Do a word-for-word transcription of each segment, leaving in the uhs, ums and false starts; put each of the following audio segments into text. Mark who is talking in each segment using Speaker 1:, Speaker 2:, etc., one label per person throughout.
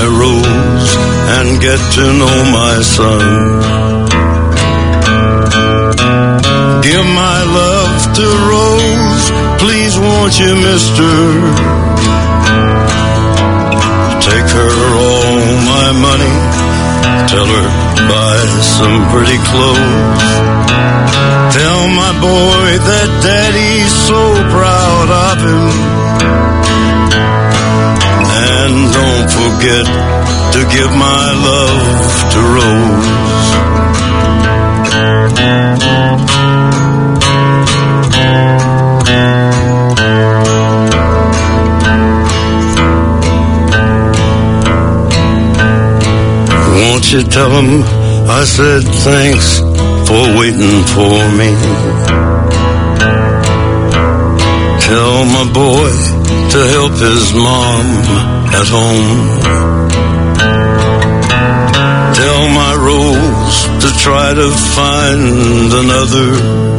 Speaker 1: rose and get to know my son. Give my love to Rose, please won't you, mister? Take her all my money, tell her buy some pretty clothes. Tell my boy that daddy's so proud of him. And don't forget to give my love to Rose. Won't you tell him I said thanks for waiting for me? Tell my boy to help his mom at home. Tell my Rose to try to find another,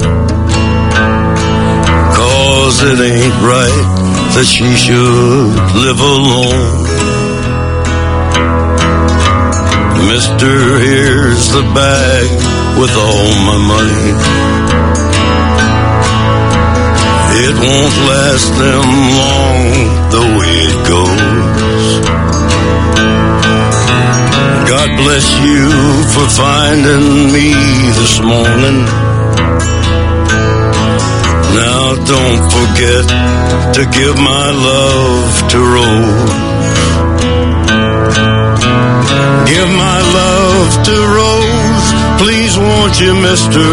Speaker 1: 'cause it ain't right that she should live alone. Mister, here's the bag with all my money. It won't last them long the way it goes. God bless you for finding me this morning. Now don't forget to give my love to Rose. Give my love to Rose, please won't you, mister?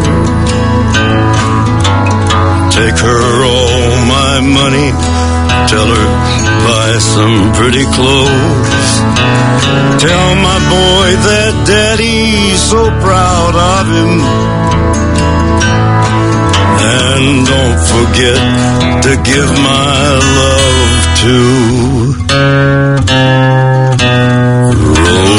Speaker 1: Take her all my money, tell her buy some pretty clothes. Tell my boy that daddy's so proud of him. And don't forget to give my love to Rose.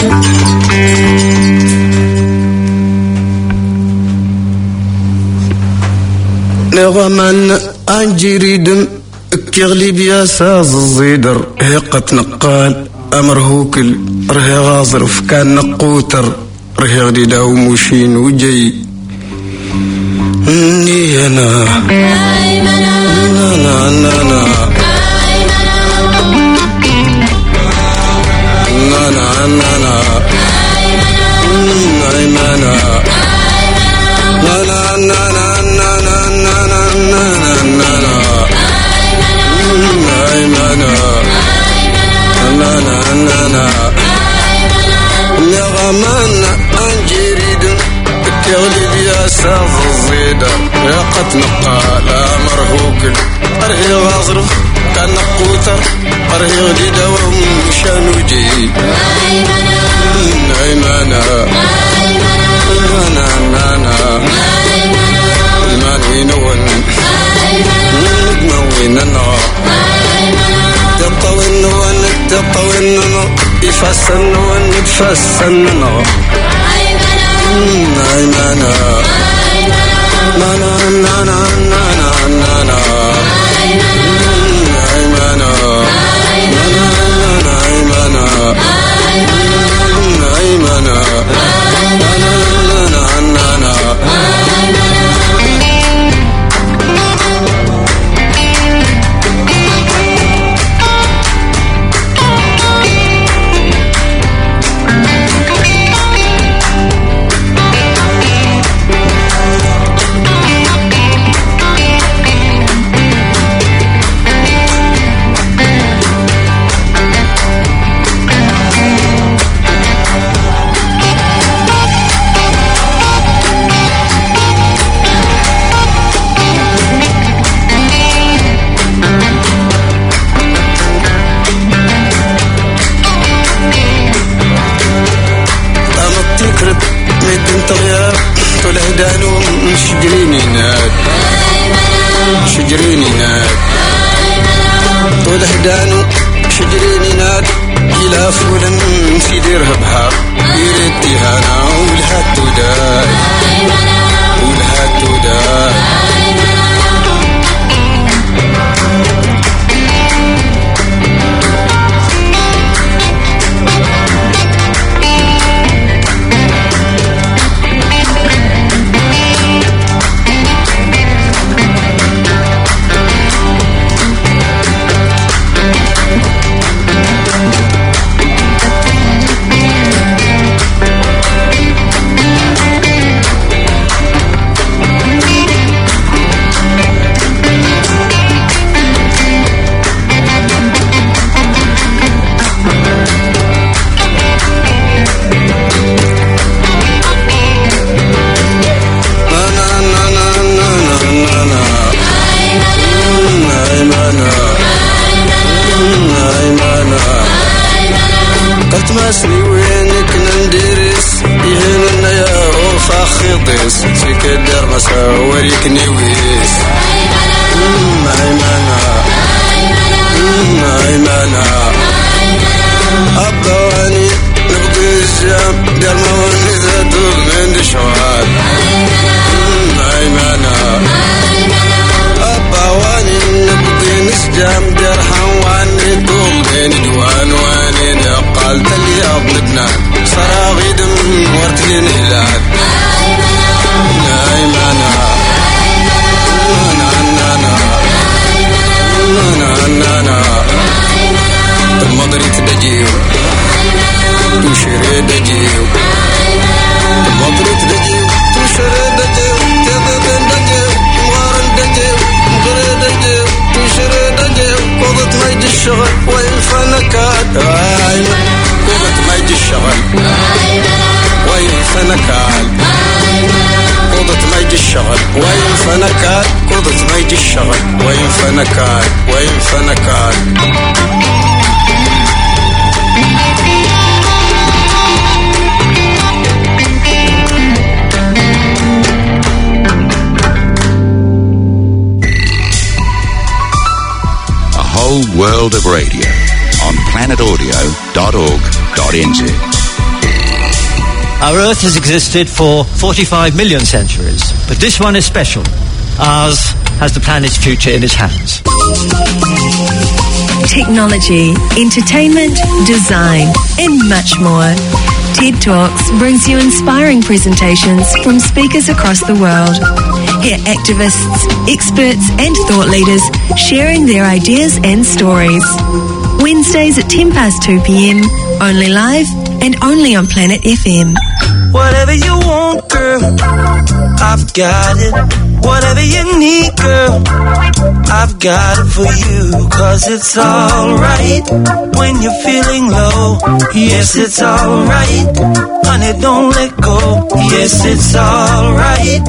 Speaker 2: نغمان أنجريدم كيغلي بيا ساز الزيدر هيقت نقال أمر هوكل رهي غاظرف كان نقوتر رهي غدي داو موشين وجي ني أنا أنا أنا أنا أنا أنا أنا نغمان أنجريد كيغلي بيا ساف الزيدة ياقت نقال مرهوك أرهي غاظرف كان نقوتر أرهي غدي دوام مشان وجي نايمانا نانا نانا الماني نون نوين النار تطوي النون تطوي النون يفسن النون يفسن النون نايمانا نانا نانا نانا نانا نايمانا نايمانا نايمانا شجريني ناد شجريني ناد طول هدانو شجريني ناد إلى فولن في ديرها بحر يريد تهانا ولها توداي ولها توداي تماسني وينك ندرس يهننا يا روفا خيطيس فيك الدرسة وريك نويس مايمانا مايمانا أبواني نبقي الجام دير مواني ذاتو من دشوال مايمانا أبواني نبقي نسجام دير حواني طول من دوان واني نقال تلياض لبنان صراغي دم ورتلين هلال نايمانا نانا نانا نانا نانا المضري تدجيو تشري دجيو المضري تدجيو تشري دجيو تددن دجيو مغارن دجيو مغري دجيو تشري دجيو قضت ميد الشغل وين فنكات قضت ميد الشغل وين فنكات قضت ميد الشغل وين فنكات قضت ميد الشغل وين فنكات وين فنكات
Speaker 3: World of radio on planet audio dot org dot n z. Our Earth has existed for forty-five million centuries, but this one is special. Ours has the planet's future in its hands.
Speaker 4: Technology, entertainment, design, and much more. TED Talks brings you inspiring presentations from speakers across the world. Hear activists, experts, and thought leaders sharing their ideas and stories. Wednesdays at ten past two p.m, only live and only on Planet F M.
Speaker 5: Whatever you want, girl, I've got it. Whatever you need, girl, I've got it for you. Cause it's alright when you're feeling low. Yes, it's alright. Honey, don't let go. Yes, it's alright.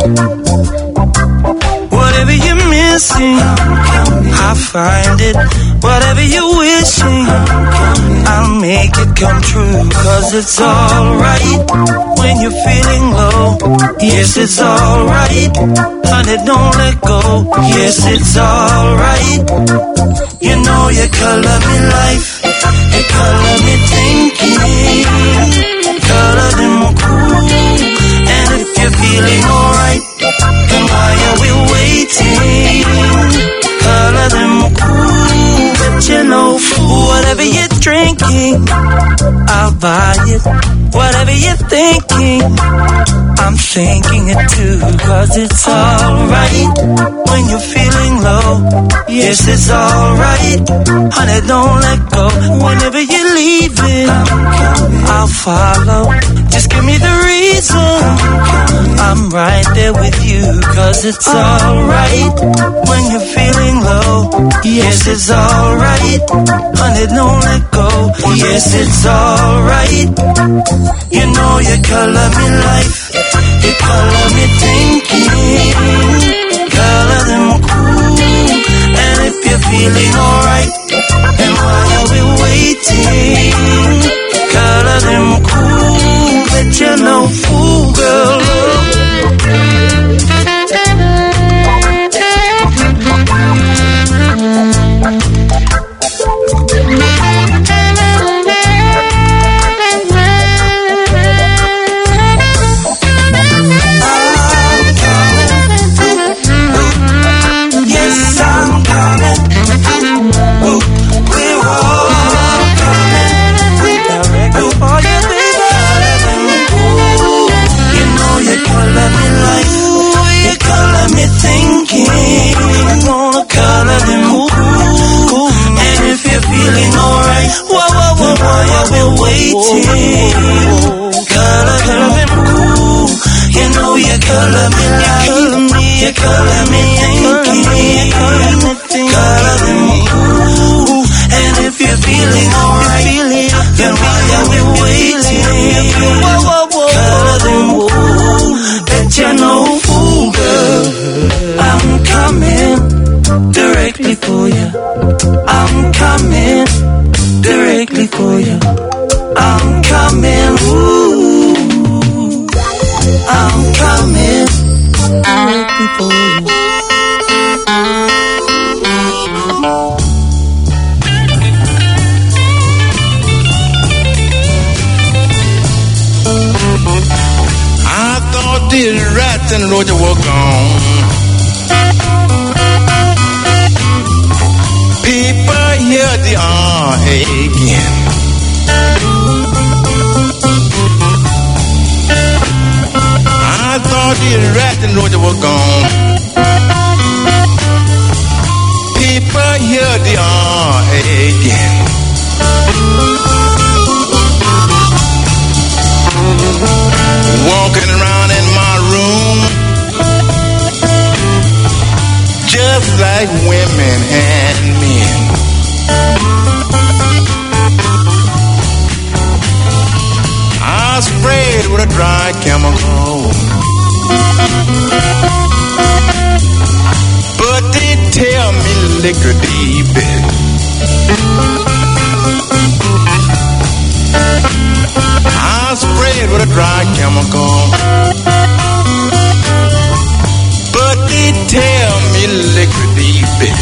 Speaker 5: Whatever you're missing, I'll find it. Whatever you're wishing, I'll make it come true. Cause it's alright when you're feeling low. Yes, it's alright. Honey, don't let go. Yes, it's alright. You know you color me life. You color me thinking. Color them cool. And if you're feeling alright, then why are we waiting? Color them cool. But you know, whatever you're drinking, I'll buy it. Whatever you're thinking, I'm thinking it too. Cause it's alright when you're feeling low. Yes, it's alright. Honey, don't let go. Whenever you're leaving, I'll follow. Just give me the reason. I'm right there with you. Cause it's alright when you're feeling low. Yes, it's alright. Honey, don't let go. Yes, it's alright. You know you color me life. You color me thinking. Color them cool. And if you're feeling alright, then why are we waiting? Color them cool. But you know, fool girl.
Speaker 6: and Roger were gone. People hear the R again. I thought the rat and Roger were gone. People hear the R again. Walking around in my room, just like women and men. I sprayed with a dry chemical, but they tell me liquor deep it. I sprayed with a dry chemical, but they tell me liquor deep it.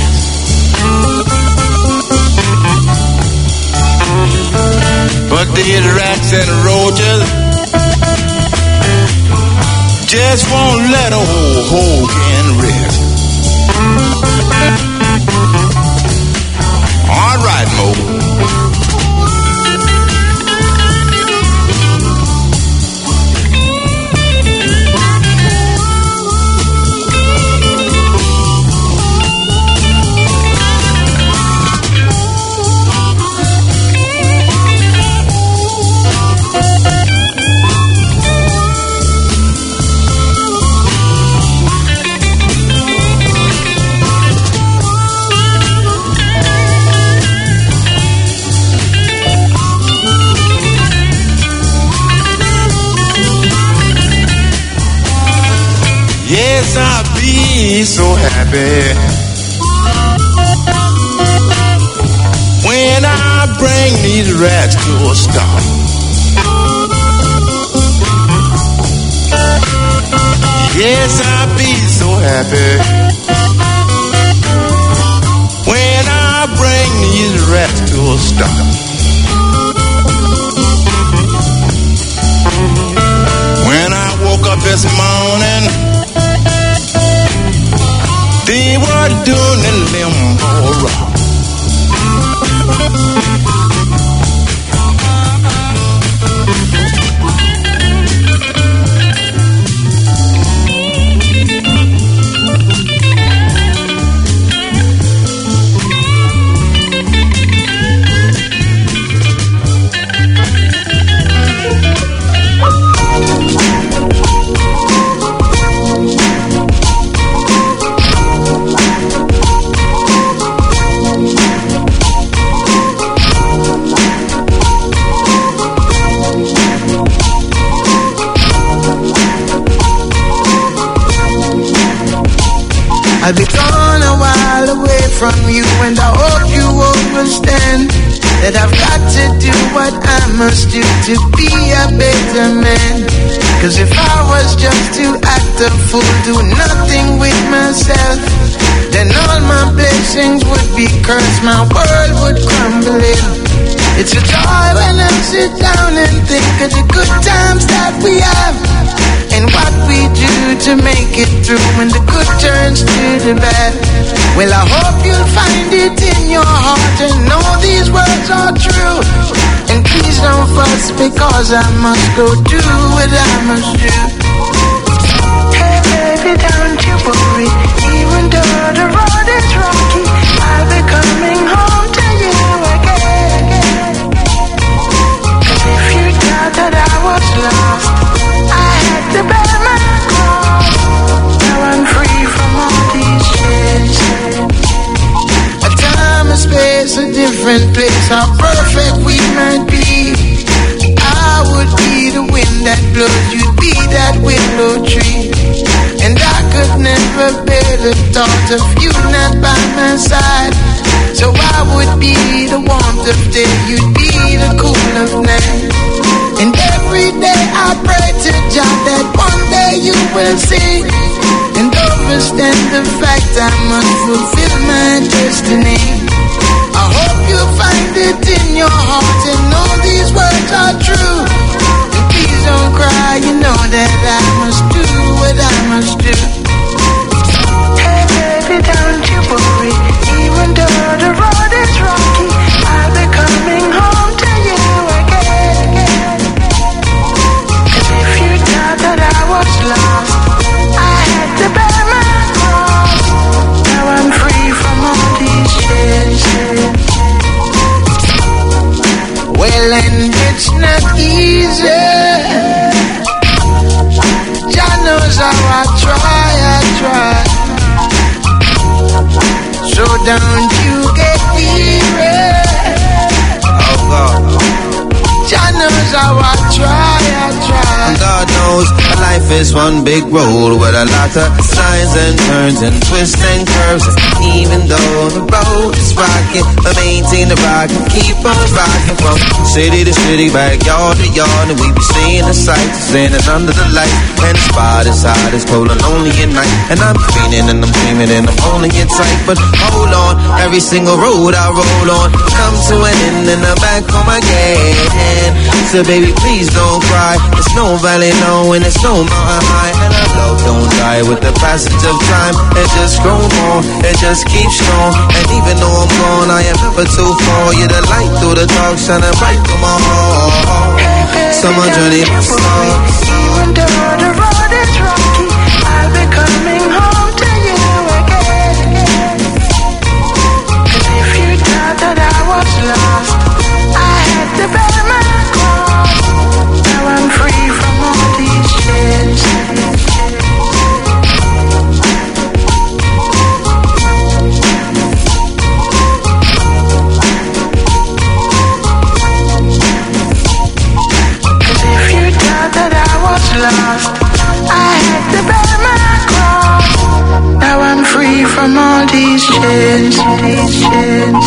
Speaker 6: But these rats and roaches, just won't let old Hogan rest. All right, Mo. Yes, I'll be so happy when I bring these rats to a stop. Yes, I'll be so happy when I bring these rats to a stop. When I woke up this morning, they were doing a limbo rock.
Speaker 7: I'll be gone a while away from you, and I hope you understand that I've got to do what I must do to be a better man. Cause if I was just to act a fool, do nothing with myself, then all my blessings would be cursed, my world would crumble in. It's a joy when I sit down and think of the good times that we have, and what we do to make it through when the good turns to the bad. Well, I hope you'll find it in your heart and know these words are true. And please don't fuss because I must go do what I must do. Hey baby, don't you worry, even though the road is rocky, I'll be coming home to you again. Cause if you thought that I was lost, I had to bear my cross. Now I'm free from all these chains. A time, a space, a different place, how perfect we might be. I would be the wind that blows, you'd be that willow tree. And I could never bear the thought of you not by my side. So I would be the warmth of day, you'd be the cool of night. And every day I pray to God that one day you will see and understand the fact I must fulfill my destiny. I hope you find it in your heart and know these words are true. And please don't cry, you know that I must do what I must do. Hey baby, don't you worry, even though the road is rocky, I'll be coming home to you again. Cause if you thought that I was lost, I had to bear my cross. Now I'm free from all these chains. Well, and it's not easy. Jah knows how I try, I try. So don't you get weary. Oh God. Jah knows how I try, I try.
Speaker 5: God knows my life is one big road with a lot of signs and turns and twists and curves. Even though the road is rocky, I maintain the rock and keep on rocking from city to city, backyard to yard, and we be seeing the sights, standing under the light. And the spot is hot, it's cold and lonely at night, and I'm feeling and I'm dreaming and I'm holding it tight. But hold on, every single road I roll on come to an end and I'm back home again. So baby, please don't cry. There's no valley, no, and there's no mountain
Speaker 6: mountain high, and our love don't die with the passage of time. It just grows more, it just keeps strong. And even though I'm gone, I am never too far. You're the light through the dark, shining bright through my heart. Summer journey, my star.
Speaker 7: Even though the road is rocky, I'll be coming home to you again. Cause if you thought that I was lost, I had to bear my cross. Now I'm free from all these chains. Lost, I had to bear my cross. Now I'm free from all these chains, these chains,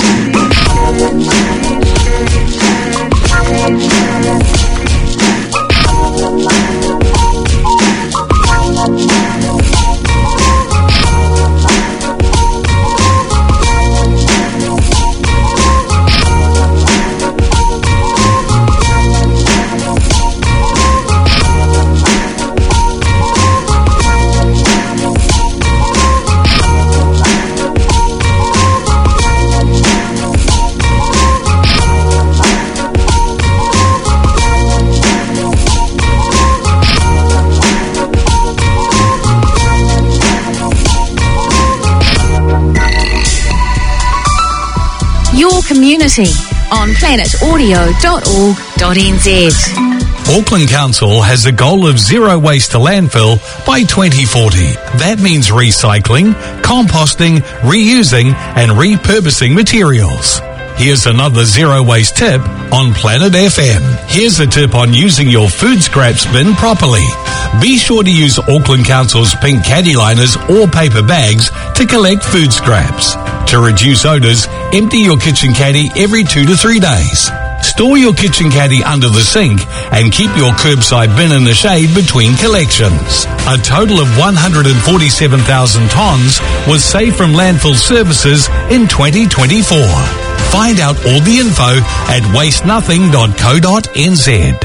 Speaker 4: community on planet audio dot org dot n z.
Speaker 8: Auckland Council has a goal of zero waste to landfill by twenty forty. That means recycling, composting, reusing and repurposing materials. Here's another zero waste tip on Planet F M. Here's a tip on using your food scraps bin properly. Be sure to use Auckland Council's pink caddy liners or paper bags to collect food scraps. To reduce odours, empty your kitchen caddy every two to three days. Store your kitchen caddy under the sink and keep your curbside bin in the shade between collections. A total of one hundred forty-seven thousand tonnes was saved from landfill services in twenty twenty-four. Find out all the info at waste nothing dot co dot n z.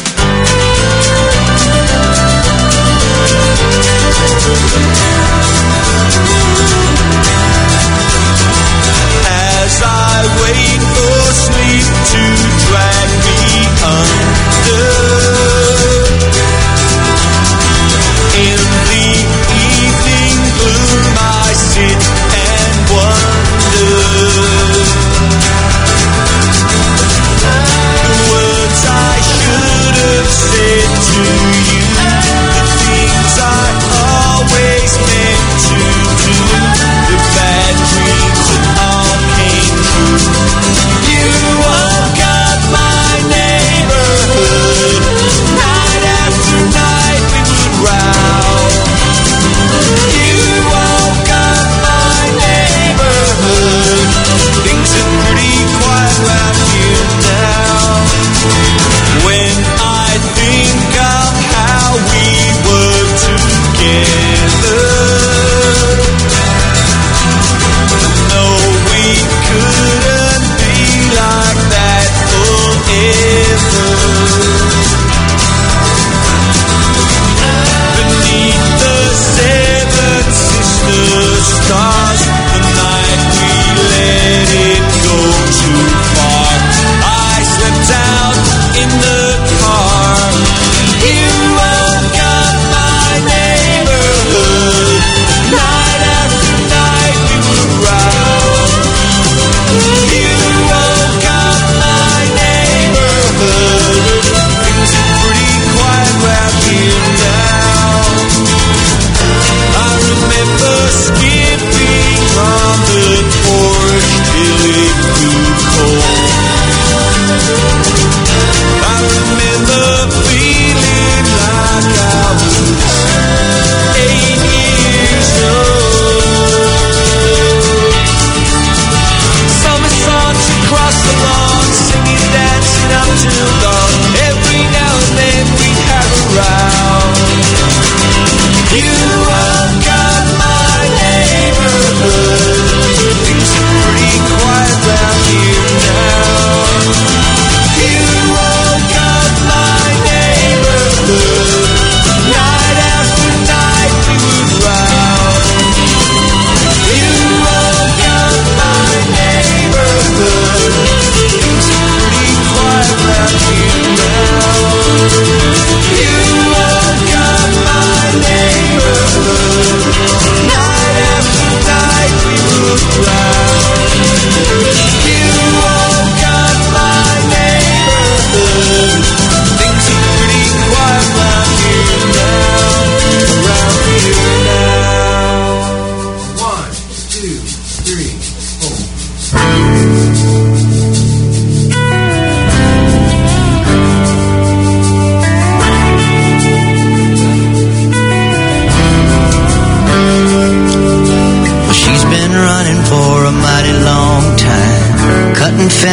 Speaker 5: As I wait for sleep to drag me under, in the evening gloom I sit and wonder. The words I should have said to you, the things I always meant to do, the bad dreams that all came true. You woke up my neighborhood, night after night we would row. You woke up my neighborhood, things are pretty quiet around here now. When I think I'll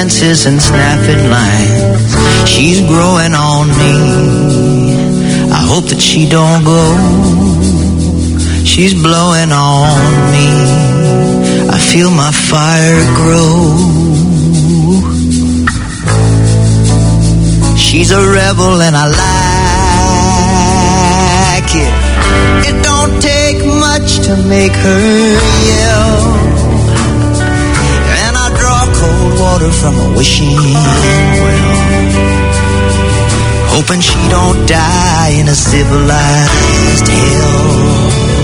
Speaker 9: dances and snapping lines. She's growing on me. I hope that she don't go. She's blowing on me. I feel my fire grow. She's a rebel and I like it. It don't take much to make her yell. And I draw cold water from a wishing well, hoping she don't die in a civilized hell.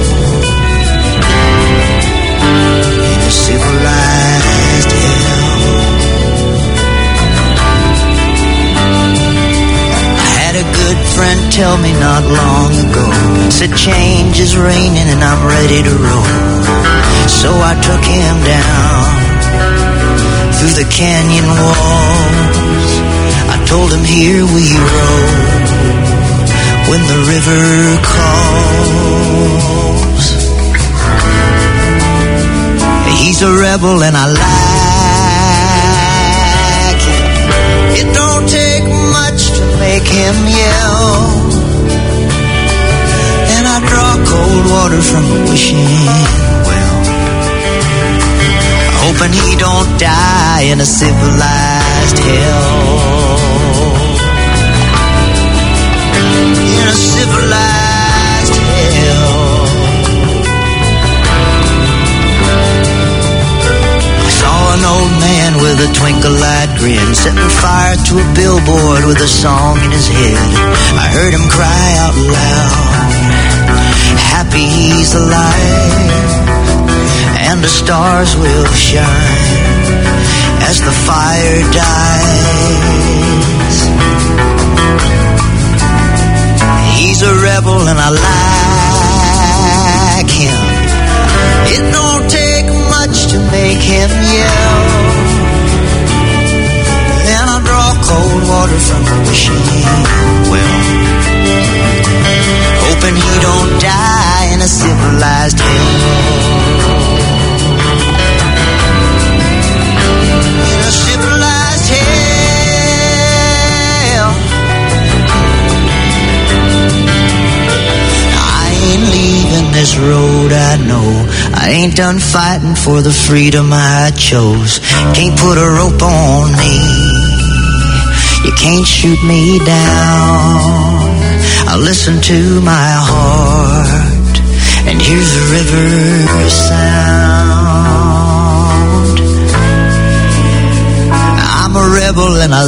Speaker 9: In a civilized hell. A good friend tell me not long ago, said change is raining and I'm ready to roll. So I took him down through the canyon walls. I told him here we roll when the river calls. He's a rebel and I like it. It don't take much to make him yell. And I draw cold water from a wishing well, hoping he don't die in a civilized hell. In a civilized hell. I saw an old man with a twinkle-eyed grin, setting fire to a billboard with a song in his head. I heard him cry out loud, happy he's alive, and the stars will shine as the fire dies. He's a rebel and I like him. It don't take much to make him yell. Then I draw cold water from a wishing well, hoping he don't die in a civilized hell. In a civilized hell. I ain't leaving this road, I know. I ain't done fighting for the freedom I chose. Can't put a rope on me. You can't shoot me down. I listen to my heart, and here's the river sound. I'm a rebel and I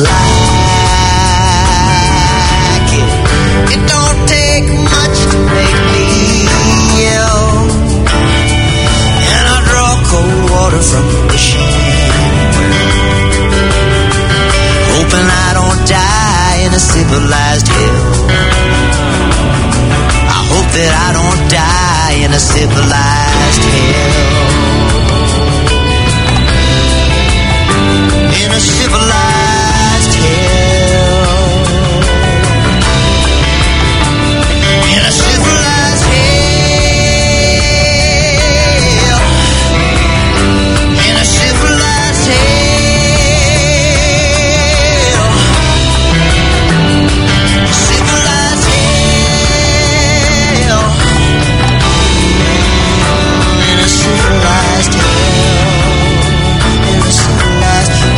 Speaker 9: like it. It don't take much to make me yell. And I draw cold water from the wishing well, hoping I don't die in a civilized hell. I hope that I don't die in a civilized hell. In a civilized hell. In a civilized hell. In a civilized hell. Civilized hell. In a civilized hell. In a civilized hell.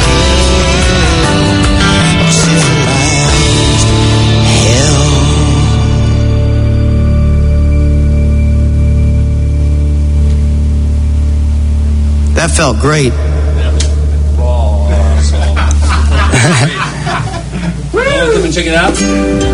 Speaker 9: Civilized hell. That felt great.
Speaker 10: Come and check it out.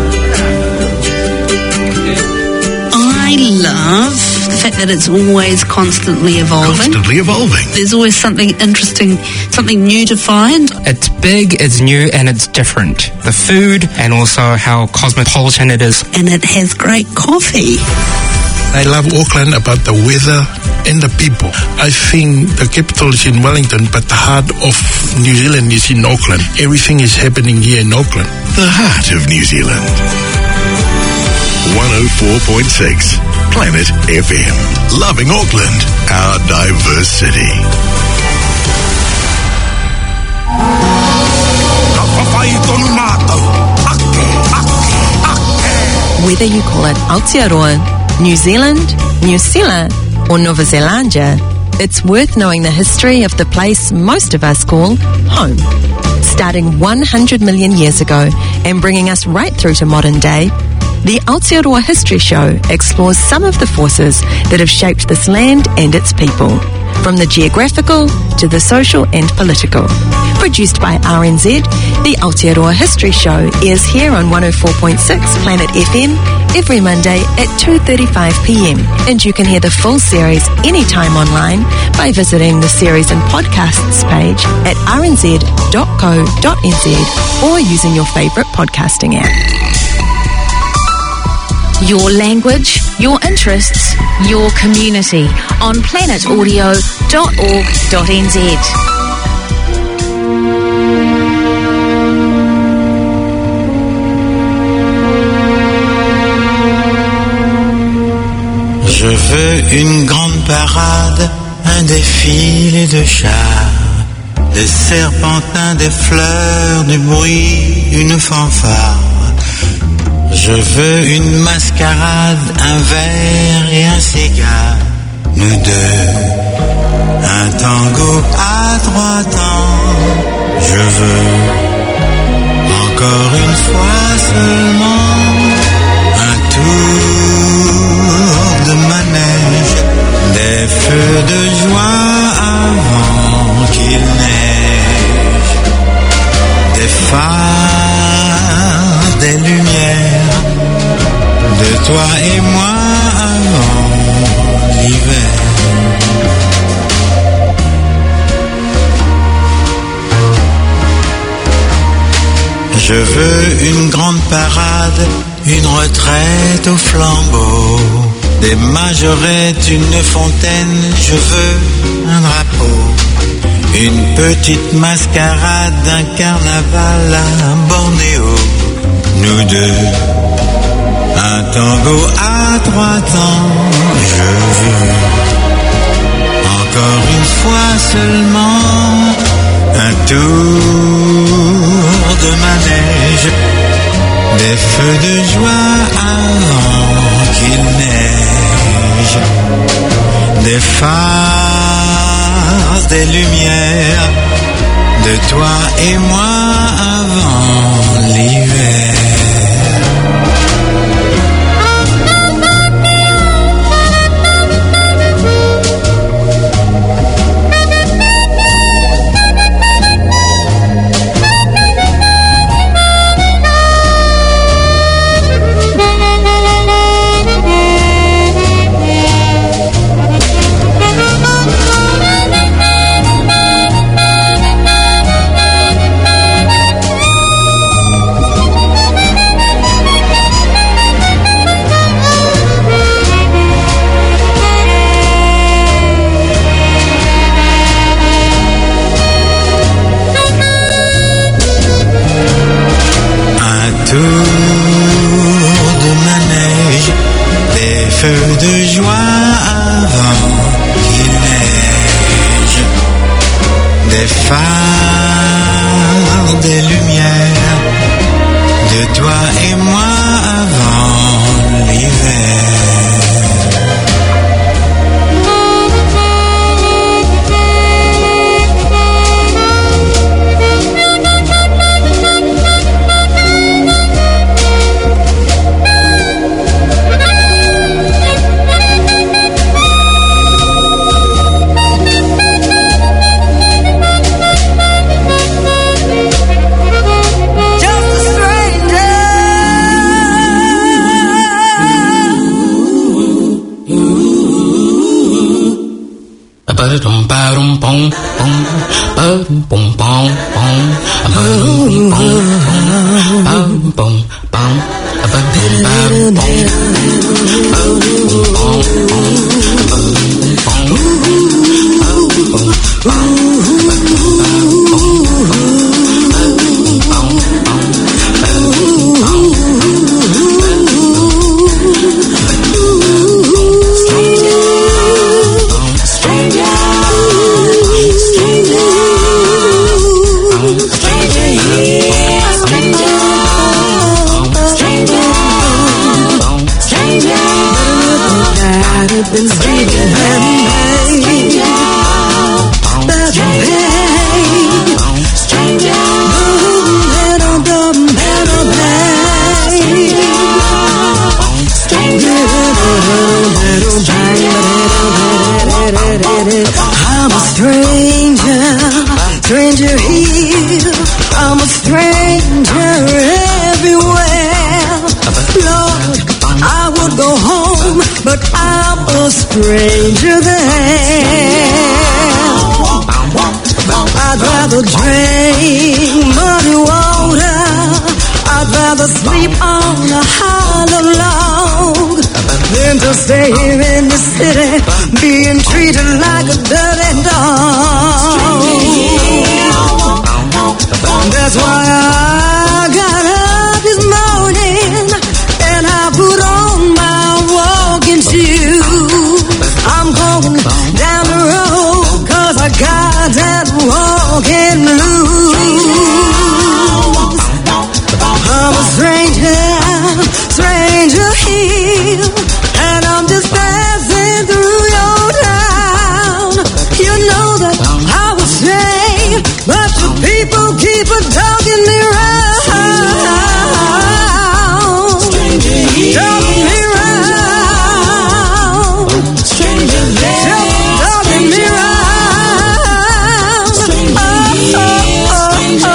Speaker 11: I love the fact that it's always constantly evolving.
Speaker 12: Constantly evolving.
Speaker 11: There's always something interesting, something new to find.
Speaker 13: It's big, it's new, and it's different. The food and also how cosmopolitan it is.
Speaker 11: And it has great coffee.
Speaker 12: I love Auckland about the weather and the people. I think the capital is in Wellington, but the heart of New Zealand is in Auckland. Everything is happening here in Auckland.
Speaker 14: The heart of New Zealand. one oh four point six Planet F M. Loving Auckland, our diverse city.
Speaker 15: Whether you call it Aotearoa, New Zealand, New Zealand, or Nova Zelandia, it's worth knowing the history of the place most of us call home. Starting one hundred million years ago and bringing us right through to modern day, the Aotearoa History Show explores some of the forces that have shaped this land and its people, from the geographical to the social and political. Produced by R N Z, the Aotearoa History Show airs here on one oh four point six Planet F M every Monday at two thirty-five p m, and you can hear the full series anytime online by visiting the series and podcasts page at r n z dot co dot n z or using your favourite podcasting app.
Speaker 16: Your language, your interests, your community on planet audio dot org dot n z.
Speaker 17: Je veux une grande parade, un défilé de chars, des serpentins, des fleurs, du bruit, une fanfare. Je veux une mascarade, un verre et un cigare, nous deux, un tango à trois temps. Je veux encore une fois seulement un tour de manège, des feux de joie avant qu'il neige, des phares, des lumières, de toi et moi avant l'hiver. Je veux une grande parade, une retraite au flambeau, des majorettes, une fontaine, je veux un drapeau, une petite mascarade, un carnaval à Bornéo, nous deux, un tango à trois temps. Je veux encore une fois seulement un tour de manège, des feux de joie avant qu'il neige, des phares, des lumières, de toi et moi avant l'hiver. Feux de joie avant qu'il neige, des phares, des lumières, de toi et moi avant l'hiver.
Speaker 7: Stranger, stranger, stranger.
Speaker 18: happens deep in pain. That's pain. Stranger. Little dumb, little pain. Stranger. Little pain. I'm a stranger, stranger here. I'm a stranger everywhere. Lord, I would go home, but I'm a stranger there. I'd rather drink muddy water. I'd rather sleep on a hollow log than to stay here in the city, being treated like a dirty dog. That's why I got up this morning and I put on my walking shoes. I'm going down the road 'cause I got that walking blues. I'm a stranger, stranger here, and I'm just passing through your town. You know that I was saved, but the people keep a talking me round. Stranger here, talking me round. Stranger there, talking me round. Stranger here, stranger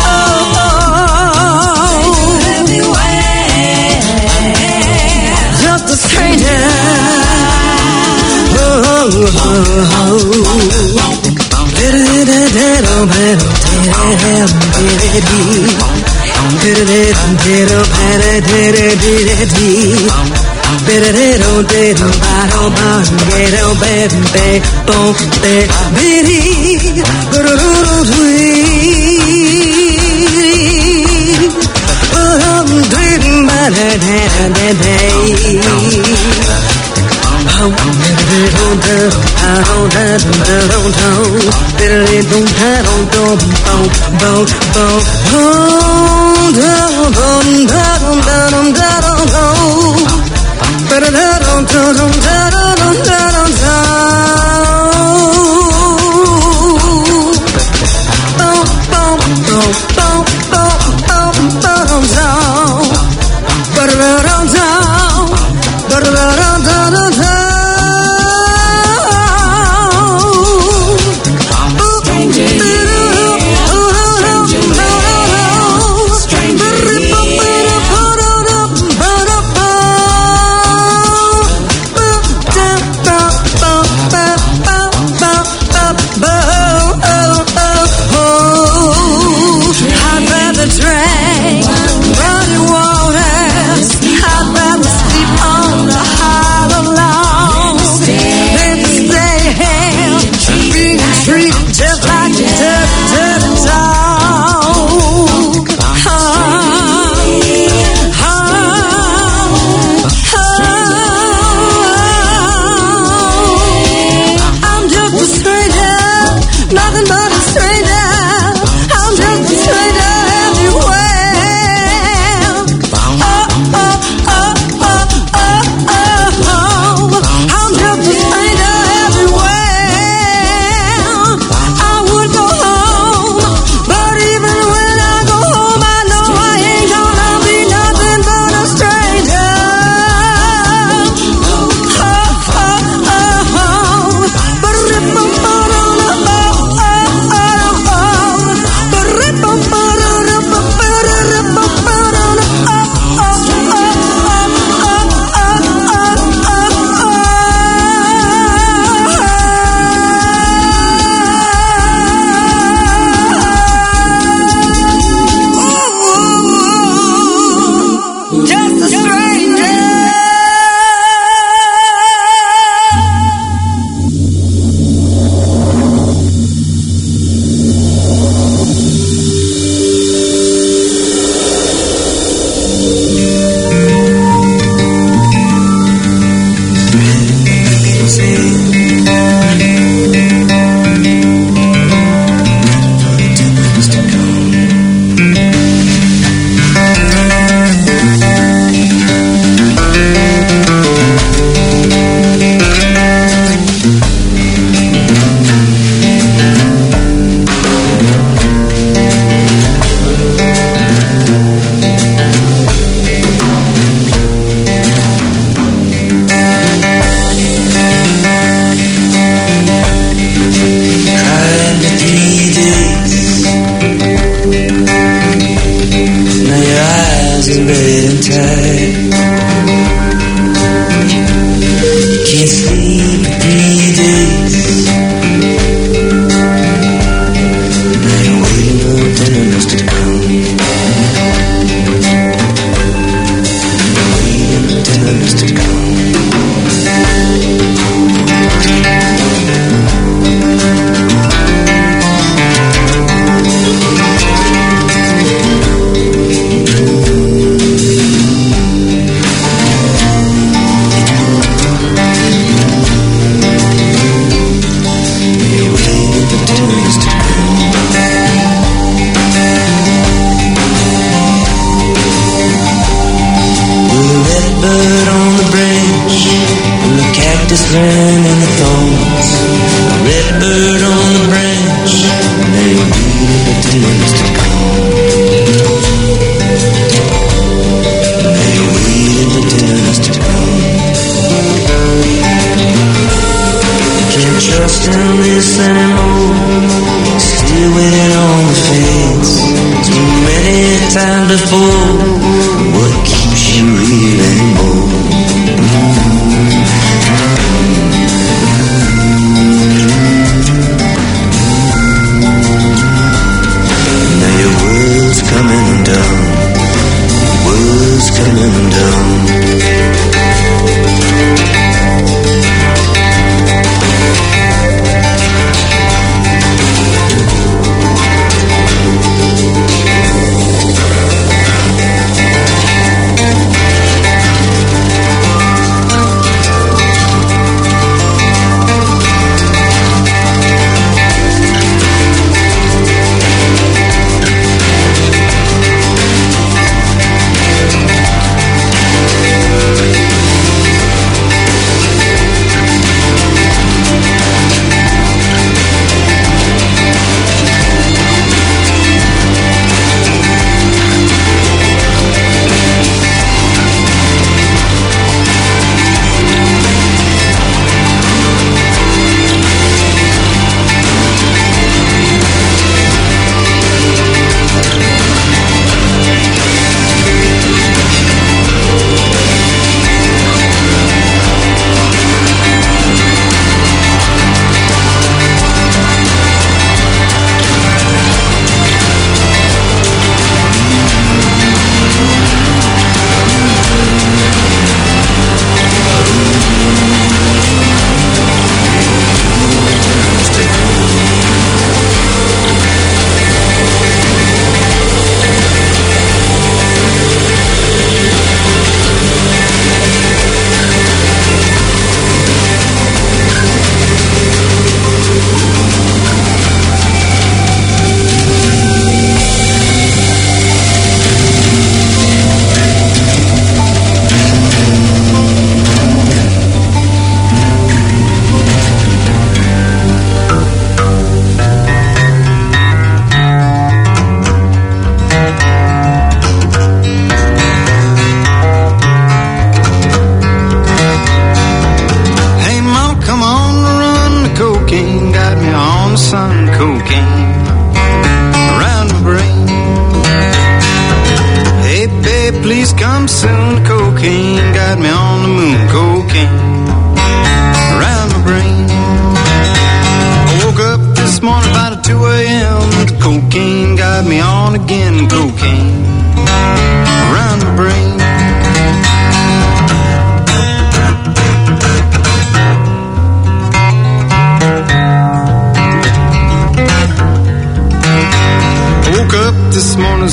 Speaker 18: just a stranger. Oh, oh, oh, oh.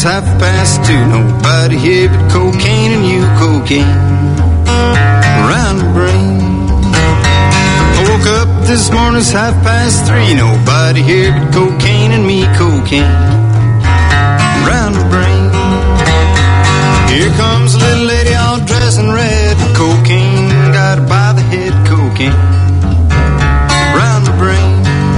Speaker 2: morning's half past two. Nobody here but cocaine and you, cocaine around the brain. I woke up this morning's half past three. Nobody here but cocaine and me, cocaine around the brain. Here comes a little lady all dressed in red. Cocaine, got her by the head. Cocaine around the brain.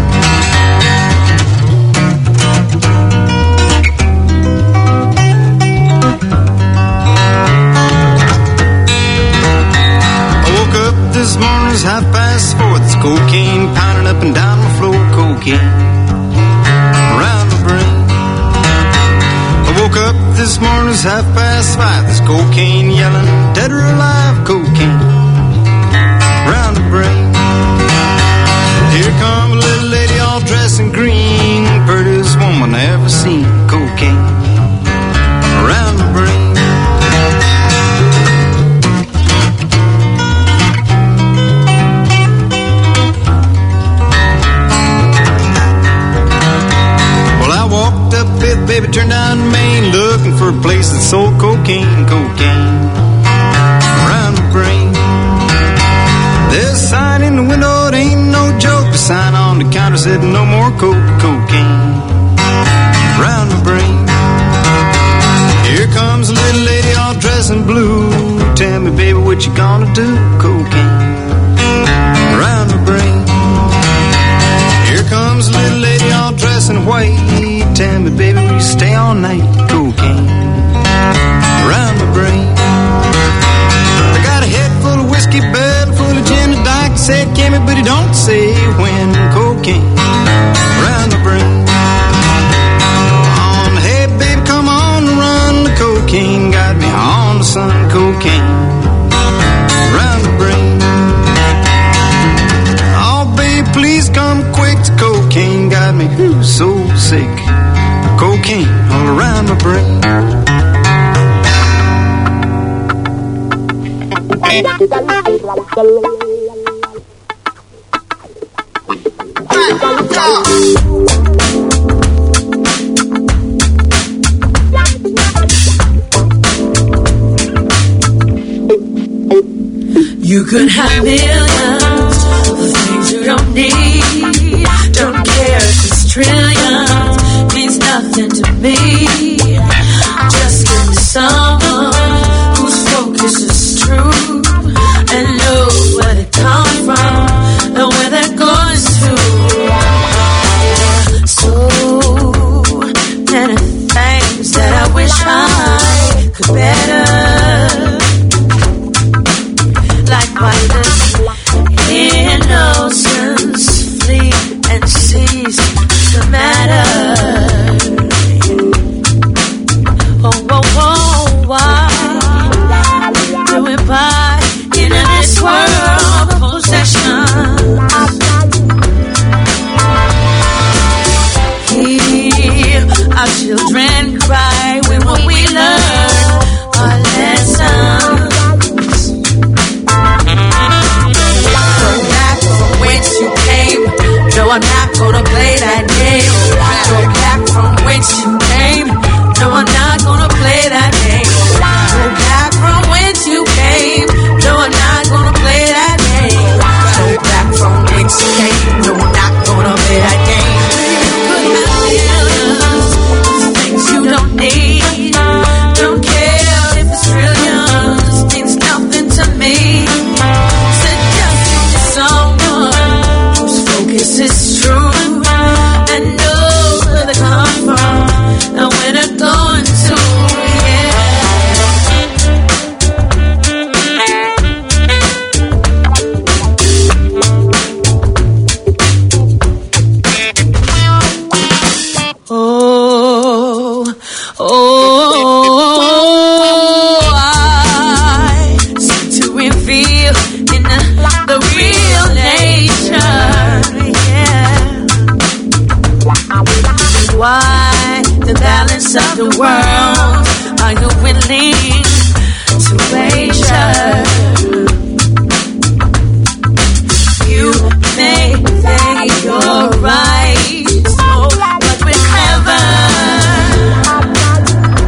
Speaker 2: I woke up this morning's half past four. There's cocaine pounding up and down my floor. Cocaine around the brain. I woke up this morning's half past five. There's cocaine yelling, dead or alive. Cocaine around the brain. Here come a little lady all dressed in green. Prettiest woman I ever seen. Cocaine around the brain. Baby, turned down Main, looking for a place that sold cocaine, cocaine around the brain. There's a sign in the window, it ain't no joke. The sign on the counter said no more coke, cocaine around the brain. Here comes a little lady all dressed in blue. Tell me, baby, what you gonna do? Cocaine around the brain. Here comes a little lady all dressed in white. Tell me, baby, will you stay all night? Cocaine around the brain. I got a head full of whiskey, bed full of gin. The doctor said, give me, but he don't say when. Cocaine around the brain. On, hey, baby, come on, run. The cocaine got me on the sun. Cocaine around the brain. Oh, baby, please come quick. The cocaine got me ooh, so sick. Cocaine all around my brain.
Speaker 18: You could have millions of things you don't need. Don't care if it's trillions, means nothing to me. Just give me someone whose focus is true and knows where they come from and where they're going to. So many things that I wish I could better. Like why does innocence flee and cease to matter? Oh, oh, oh, why do we buy into this world of possessions? Hear our children cry when we learn our lessons. You came, no, I'm not gonna play that game. Go back from whence you came, no, I'm not gonna play that game. Go back from whence you came, no, I'm not gonna play that game. Go back from whence you came, no, I'm not gonna play that game. Things you don't need, don't care if it's trillions, means nothing to me. This is true, and know where they come from, and where they're going to, Oh, oh, I seem to reveal in the, the real nature. Why the balance of the world are you willing to wager? You may think you're right, oh, but we're clever.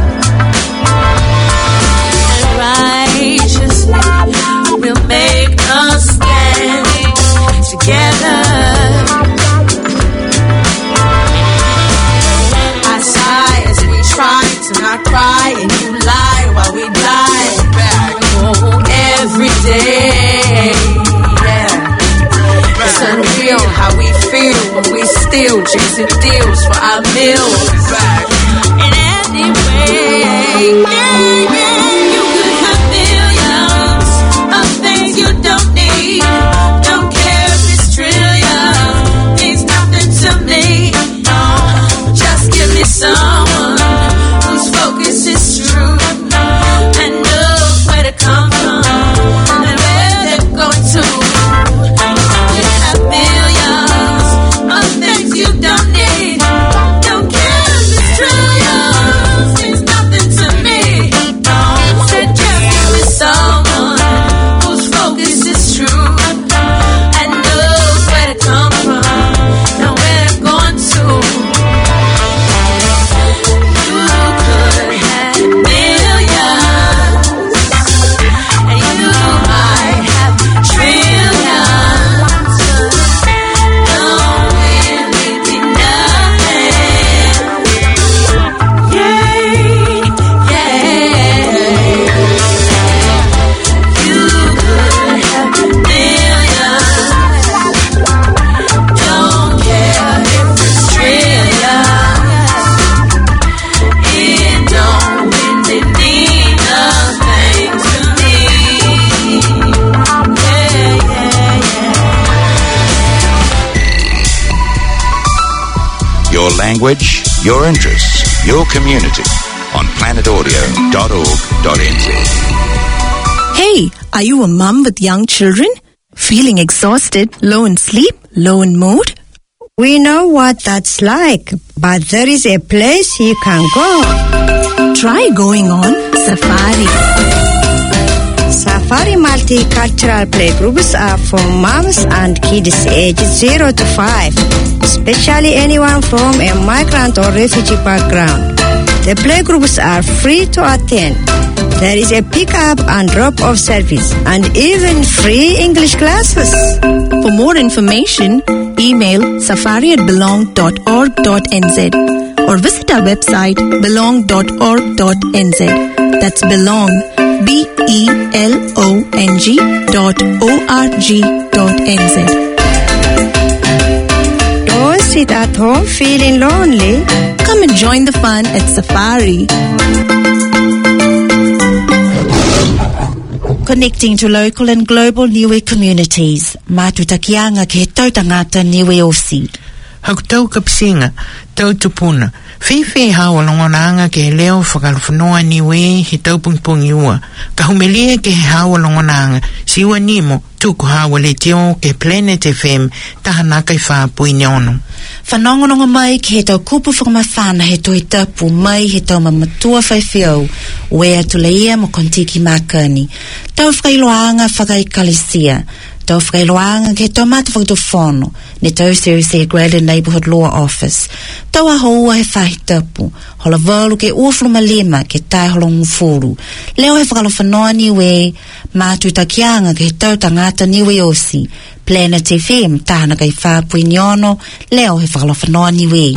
Speaker 19: still chasing deals for our meals. And anyway, yeah, yeah, you could have millions of things you don't need. Don't care if it's trillion, means nothing to me. No, just give me someone whose focus is true and knows where to come from and where they're going to. You have millions of things you don't need. Don't care if it's trillions, means nothing to me. No, said just give me someone whose focus is true and knows where to come from and where they're going to. You could have millions, and you might have trillions. Don't really be nothing. Yeah, yeah. You could have millions. Don't care if it's trillions. It don't really mean nothing to me. Yeah, yeah, yeah.
Speaker 14: Your language, your interests, your community on planet audio dot org dot n z.
Speaker 15: Hey, are you a mum with young children? Feeling exhausted, low in sleep, low in mood?
Speaker 20: We know what that's like, but there is a place you can go.
Speaker 15: Try going on safari.
Speaker 20: Safari multicultural playgroups are for moms and kids aged zero to five, especially anyone from a migrant or refugee background. The playgroups are free to attend. There is a pick-up and drop-off service and even free English classes.
Speaker 15: For more information, email safari at belong dot org dot n z or visit our website belong dot org dot n z. That's belong, B E L O N G dot O R G dot N Z.
Speaker 20: Don't sit at home feeling lonely.
Speaker 15: Come and join the fun at Safari.
Speaker 21: Connecting to local and global Niue communities. Matutakianga ke tautangata Niue Osi.
Speaker 22: Hautau kapsinga, tau tupuna. Fefe hawa longonanga ke leo whakalwhanoa Niue he taupungpung iua. Ka humelia ke hawa longonanga siwa nimo tuku hawa le teo ke Planet F M tahana kai wha pui nyono.
Speaker 21: Whanongononga mai ke he tau kupu whakamawhana he toi tapu mai he tau mamatua whaiwhiau wea tuleia mo kontiki makani. Tau whakailoanga whakaikalisia. Tau whakailoanga ke tau mata whakatofono ne tau Seriously Graded Neighbourhood Law Office. Tau ahoua he whahi tapu. Hola walu ke uafulu malema ke tai holo ngufuru. Leo he whakalowhanoa Niue mātu takianga ke he tau tangata Niue Osi. Planet F M tahana kai whapui niono. Leo he whakalowhanoa Niue.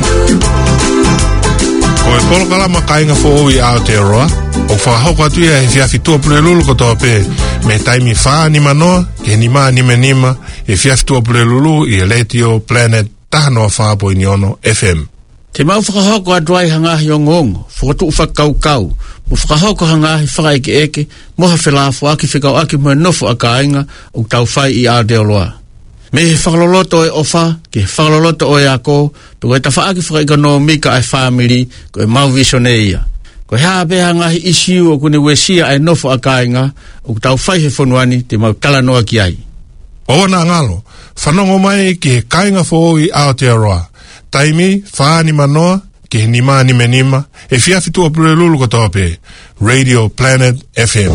Speaker 12: Ko e polo kalama kainga fo oi Aotearoa. O whakahoko atu ia he whiawhi tua pule lulu ko toa pe. Me taimi wha ni manoa, ke ni maa ni menima, e whiawhi tua pule lulu i e letio Planet tahanoa whapo i niono F M.
Speaker 10: Te mau whakahoko aduai hangahi o ngongo, whakatu whakaukau, mo whakahoko hangahi whakaike eke, moha whelafo aki whikau aki mo nofo a kainga o tau whai i Aotearoa. Me he whakaloloto e ofa, ke whakaloloto o e ako, pe koe ta whaaki whakaika no mika ai family, koe mau visione ia. Koe haa beha ngahi isiu o kune wesia ai nofo a kainga, o tau whai he whonuani te mau talanoa ki ai.
Speaker 12: Ona ngalo, whanongo mai ke kainga fo i Aotearoa. Taimi, whaani manoa, ke ni maa ni menima, e whiawhi tua pule lulu ko tope, Radio Planet F M.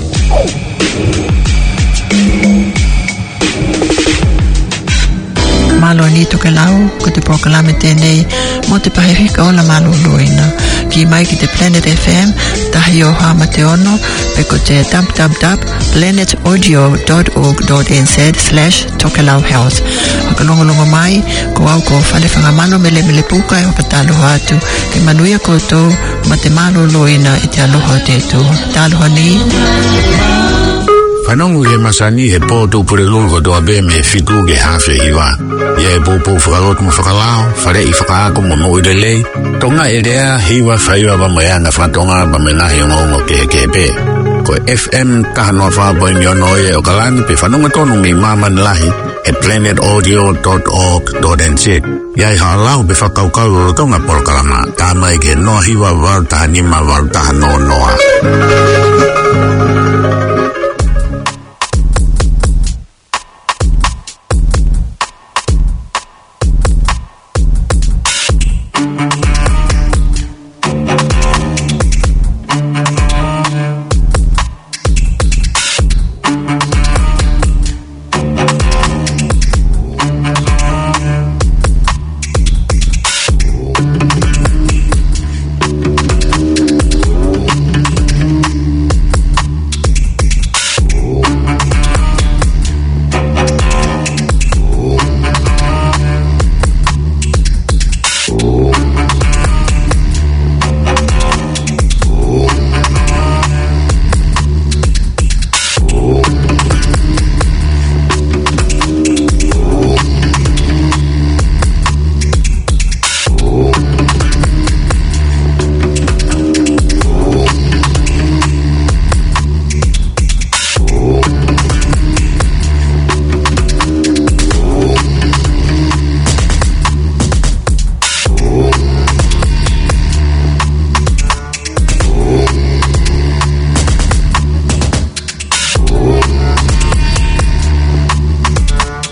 Speaker 23: Malo ni toke lau, ko te proklame tēnei, mo te pahewhika o la malo loina. Ki mai ki te Planet F M, tahi o hama te ono, pe ko te w w w dot planet audio dot org dot n z slash toke lau health. Haka longo longo mai, ko au ko whale whangamano mele mele puka e hokatalo hatu, ke manuia koutou, ma te malo loina i te aloha te tu. Te aloha ni.
Speaker 1: Whanongu he masani he pōtu purelulu ko toa be me fiku ke hawhi hiwa. Ia e pōpō whakarotu mo whakalao, whare i whakaako mo mo urelei. Tonga e rea hiwa whaiwa ba mai anga whatonga ba me ngahi o ngongo ke he ke pe. Ko F M tahanoa whaapoi ni ono e o kalani pe whanonga tonu mi maman lahi e planet audio dot org dot n z. Ia i haalau pe whakaukau o tonga porokalama. Tā mai ke noa hiwa wal taha nima wal taha no noa.